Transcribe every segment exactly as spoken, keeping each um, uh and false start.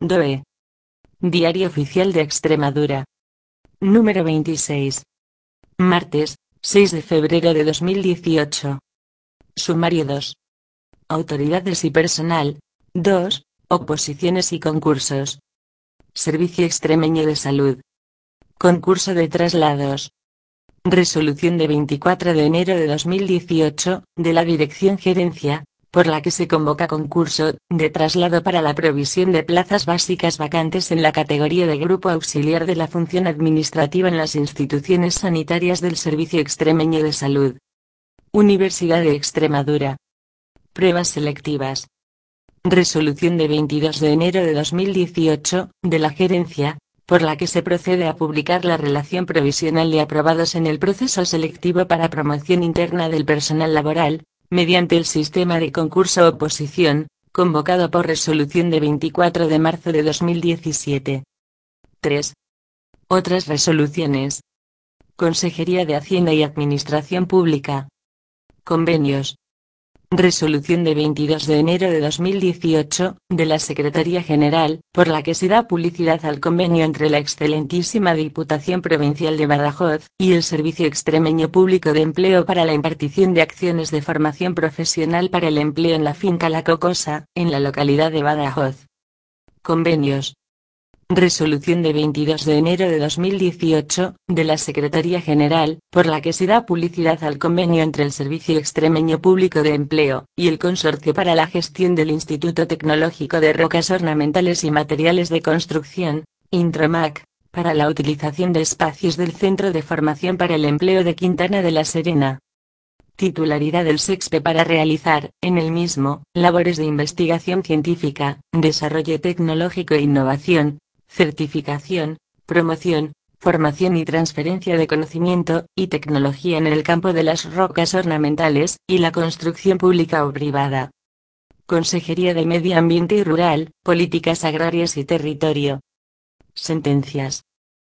D O E. Diario Oficial de Extremadura. Número veintiséis. Martes, seis de febrero de dos mil dieciocho. Sumario dos. Autoridades y personal. dos. Oposiciones y concursos. Servicio Extremeño de Salud. Concurso de traslados. Resolución de veinticuatro de enero de dos mil dieciocho, de la Dirección Gerencia, por la que se convoca concurso de traslado para la provisión de plazas básicas vacantes en la categoría de Grupo Auxiliar de la Función Administrativa en las instituciones sanitarias del Servicio Extremeño de Salud. Universidad de Extremadura. Pruebas selectivas. Resolución de veintidós de enero de dos mil dieciocho, de la Gerencia, por la que se procede a publicar la relación provisional de aprobados en el proceso selectivo para promoción interna del personal laboral, mediante el sistema de concurso-oposición, convocado por resolución de veinticuatro de marzo de dos mil diecisiete. tres. Otras resoluciones. Consejería de Hacienda y Administración Pública. Convenios. Resolución de veintidós de enero de dos mil dieciocho, de la Secretaría General, por la que se da publicidad al convenio entre la excelentísima Diputación Provincial de Badajoz y el Servicio Extremeño Público de Empleo para la impartición de acciones de formación profesional para el empleo en la finca La Cocosa, en la localidad de Badajoz. Convenios. Resolución de veintidós de enero de dos mil dieciocho, de la Secretaría General, por la que se da publicidad al convenio entre el Servicio Extremeño Público de Empleo y el Consorcio para la Gestión del Instituto Tecnológico de Rocas Ornamentales y Materiales de Construcción, Intromac, para la utilización de espacios del Centro de Formación para el Empleo de Quintana de la Serena. Titularidad del SEXPE para realizar, en el mismo, labores de investigación científica, desarrollo tecnológico e innovación, certificación, promoción, formación y transferencia de conocimiento y tecnología en el campo de las rocas ornamentales y la construcción pública o privada. Consejería de Medio Ambiente y Rural, Políticas Agrarias y Territorio. Sentencias.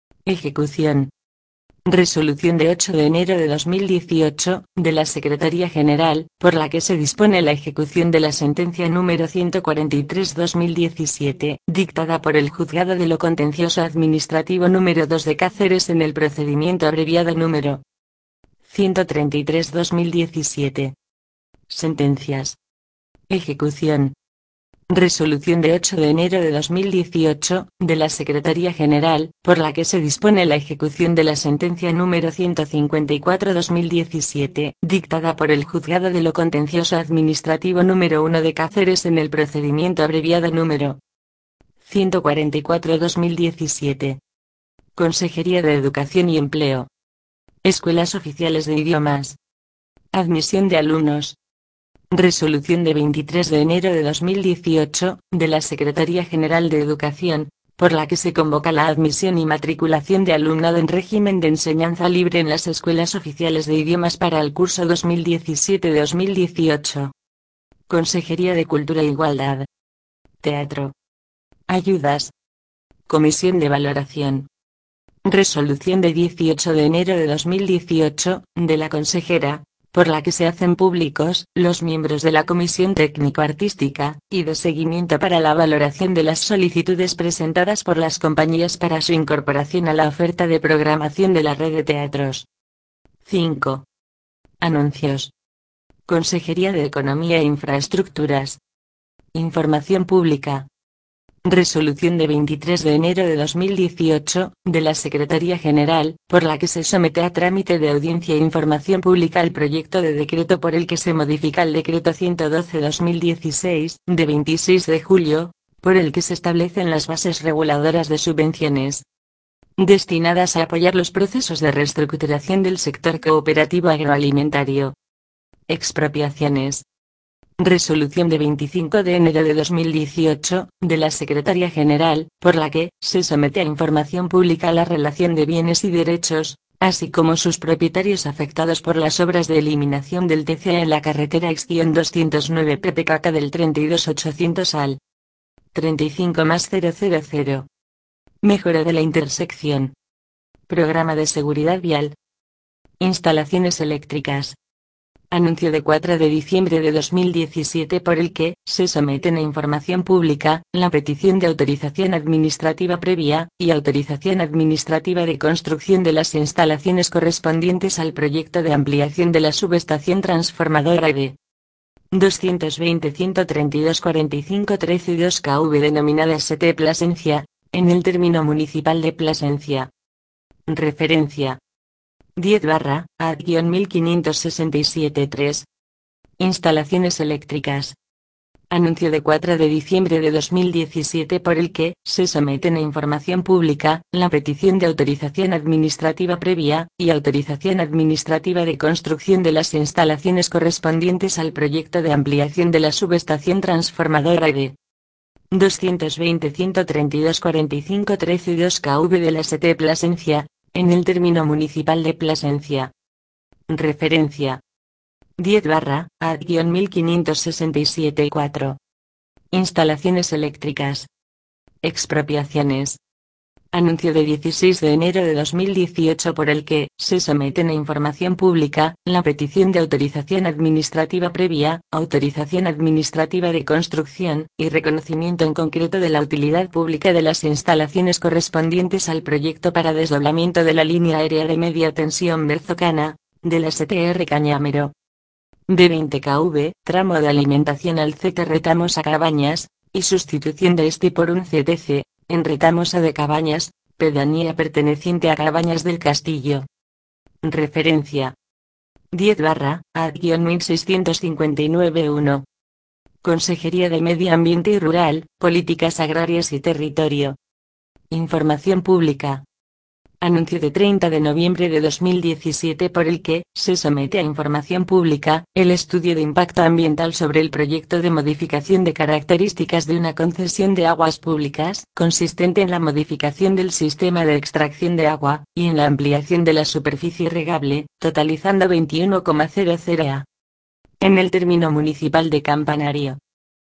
Ejecución. Resolución de ocho de enero de dos mil dieciocho, de la Secretaría General, por la que se dispone la ejecución de la sentencia número ciento cuarenta y tres barra dos mil diecisiete, dictada por el Juzgado de lo Contencioso Administrativo número dos de Cáceres en el procedimiento abreviado número ciento treinta y tres barra dos mil diecisiete. Sentencias. Ejecución. Resolución de ocho de enero de dos mil dieciocho, de la Secretaría General, por la que se dispone la ejecución de la sentencia número ciento cincuenta y cuatro barra dos mil diecisiete, dictada por el Juzgado de lo Contencioso Administrativo número uno de Cáceres en el procedimiento abreviado número ciento cuarenta y cuatro barra dos mil diecisiete. Consejería de Educación y Empleo. Escuelas Oficiales de Idiomas. Admisión de alumnos. Resolución de veintitrés de enero de dos mil dieciocho, de la Secretaría General de Educación, por la que se convoca la admisión y matriculación de alumnado en régimen de enseñanza libre en las escuelas oficiales de idiomas para el curso dos mil diecisiete dos mil dieciocho. Consejería de Cultura e Igualdad. Teatro. Ayudas. Comisión de Valoración. Resolución de dieciocho de enero de dos mil dieciocho, de la consejera, por la que se hacen públicos los miembros de la Comisión Técnico-Artística y de seguimiento para la valoración de las solicitudes presentadas por las compañías para su incorporación a la oferta de programación de la red de teatros. cinco. Anuncios. Consejería de Economía e Infraestructuras. Información pública. Resolución de veintitrés de enero de dos mil dieciocho, de la Secretaría General, por la que se somete a trámite de audiencia e información pública el proyecto de decreto por el que se modifica el Decreto ciento doce barra dos mil dieciséis, de veintiséis de julio, por el que se establecen las bases reguladoras de subvenciones destinadas a apoyar los procesos de reestructuración del sector cooperativo agroalimentario. Expropiaciones. Resolución de veinticinco de enero de dos mil dieciocho, de la Secretaría General, por la que se somete a información pública la relación de bienes y derechos, así como sus propietarios afectados por las obras de eliminación del T C A en la carretera equis doscientos nueve P P K K del treinta y dos ochocientos al treinta y cinco más cero cero cero. Mejora de la intersección. Programa de seguridad vial. Instalaciones eléctricas. Anuncio de cuatro de diciembre de dos mil diecisiete por el que se someten a información pública la petición de autorización administrativa previa y autorización administrativa de construcción de las instalaciones correspondientes al proyecto de ampliación de la subestación transformadora de doscientos veinte ciento treinta y dos cuarenta y cinco trece dos K V denominada S T Plasencia, en el término municipal de Plasencia. Referencia diez barra A mil quinientos sesenta y siete tres. Instalaciones eléctricas. Anuncio de cuatro de diciembre de dos mil diecisiete por el que se someten a información pública la petición de autorización administrativa previa y autorización administrativa de construcción de las instalaciones correspondientes al proyecto de ampliación de la subestación transformadora de doscientos veinte ciento treinta y dos cuarenta y cinco trece dos K V de la S T Plasencia, en el término municipal de Plasencia. Referencia diez barra A mil quinientos sesenta y siete cuatro. Instalaciones eléctricas. Expropiaciones. Anuncio de dieciséis de enero de dos mil dieciocho por el que se someten a información pública la petición de autorización administrativa previa, autorización administrativa de construcción y reconocimiento en concreto de la utilidad pública de las instalaciones correspondientes al proyecto para desdoblamiento de la línea aérea de media tensión Berzocana, de la S T R Cañamero. De veinte K V, tramo de alimentación al C T Retamosa Cabañas, y sustitución de este por un C T C, en Retamosa de Cabañas, pedanía perteneciente a Cabañas del Castillo. Referencia diez barra A mil seiscientos cincuenta y nueve uno. Consejería de Medio Ambiente y Rural, Políticas Agrarias y Territorio. Información pública. Anuncio de treinta de noviembre de dos mil diecisiete por el que se somete a información pública el estudio de impacto ambiental sobre el proyecto de modificación de características de una concesión de aguas públicas, consistente en la modificación del sistema de extracción de agua, y en la ampliación de la superficie regable, totalizando veintiuno coma cero cero ha. En el término municipal de Campanario.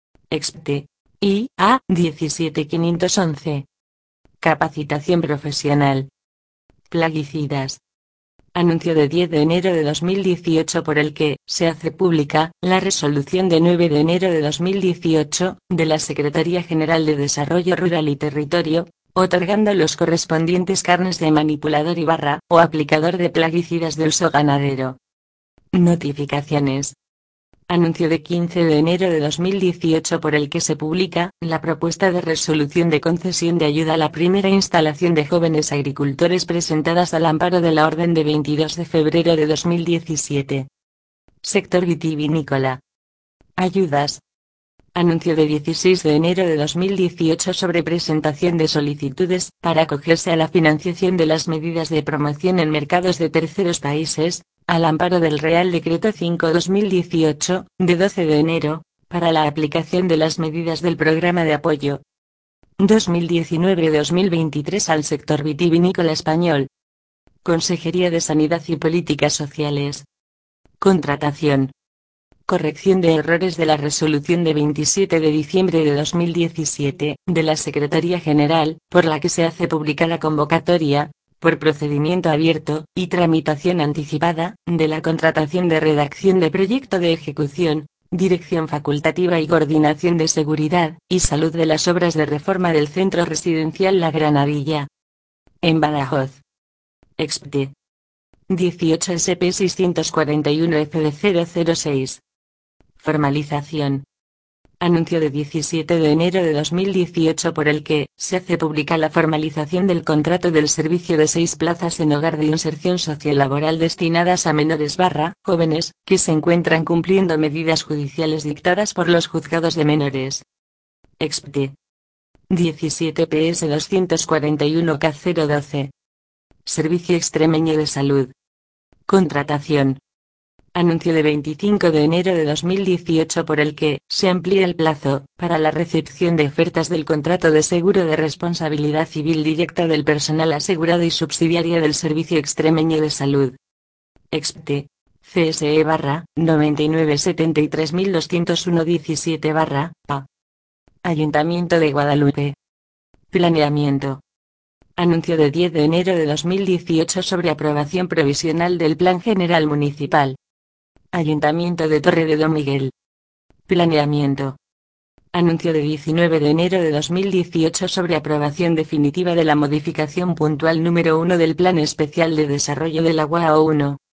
Expte. I A diecisiete mil quinientos once. Capacitación profesional. Plaguicidas. Anuncio de diez de enero de dos mil dieciocho por el que se hace pública la resolución de nueve de enero de dos mil dieciocho de la Secretaría General de Desarrollo Rural y Territorio, otorgando los correspondientes carnes de manipulador y barra o aplicador de plaguicidas de uso ganadero. Notificaciones. Anuncio de quince de enero de dos mil dieciocho por el que se publica la propuesta de resolución de concesión de ayuda a la primera instalación de jóvenes agricultores presentadas al amparo de la orden de veintidós de febrero de dos mil diecisiete. Sector vitivinícola. Ayudas. Anuncio de dieciséis de enero de dos mil dieciocho sobre presentación de solicitudes para acogerse a la financiación de las medidas de promoción en mercados de terceros países, al amparo del Real Decreto cinco barra dos mil dieciocho, de doce de enero, para la aplicación de las medidas del Programa de Apoyo dos mil diecinueve a dos mil veintitrés al sector vitivinícola español. Consejería de Sanidad y Políticas Sociales. Contratación. Corrección de errores de la resolución de veintisiete de diciembre de dos mil diecisiete, de la Secretaría General, por la que se hace pública la convocatoria, por procedimiento abierto y tramitación anticipada, de la contratación de redacción de proyecto de ejecución, dirección facultativa y coordinación de seguridad y salud de las obras de reforma del Centro Residencial La Granadilla. En Badajoz. Expte. dieciocho S P seiscientos cuarenta y uno F D cero cero seis. Formalización. Anuncio de diecisiete de enero de dos mil dieciocho por el que se hace pública la formalización del contrato del servicio de seis plazas en hogar de inserción sociolaboral destinadas a menores barra jóvenes que se encuentran cumpliendo medidas judiciales dictadas por los juzgados de menores. Expte. diecisiete P S doscientos cuarenta y uno K cero doce. Servicio Extremeño de Salud. Contratación. Anuncio de veinticinco de enero de dos mil dieciocho por el que se amplía el plazo para la recepción de ofertas del contrato de seguro de responsabilidad civil directa del personal asegurado y subsidiaria del Servicio Extremeño de Salud. Expte. C S E barra noventa y nueve setenta y tres mil doscientos uno diecisiete barra A. Ayuntamiento de Guadalupe. Planeamiento. Anuncio de diez de enero de dos mil dieciocho sobre aprobación provisional del Plan General Municipal. Ayuntamiento de Torre de Don Miguel. Planeamiento. Anuncio de diecinueve de enero de dos mil dieciocho sobre aprobación definitiva de la modificación puntual número uno del Plan Especial de Desarrollo del Agua A O uno.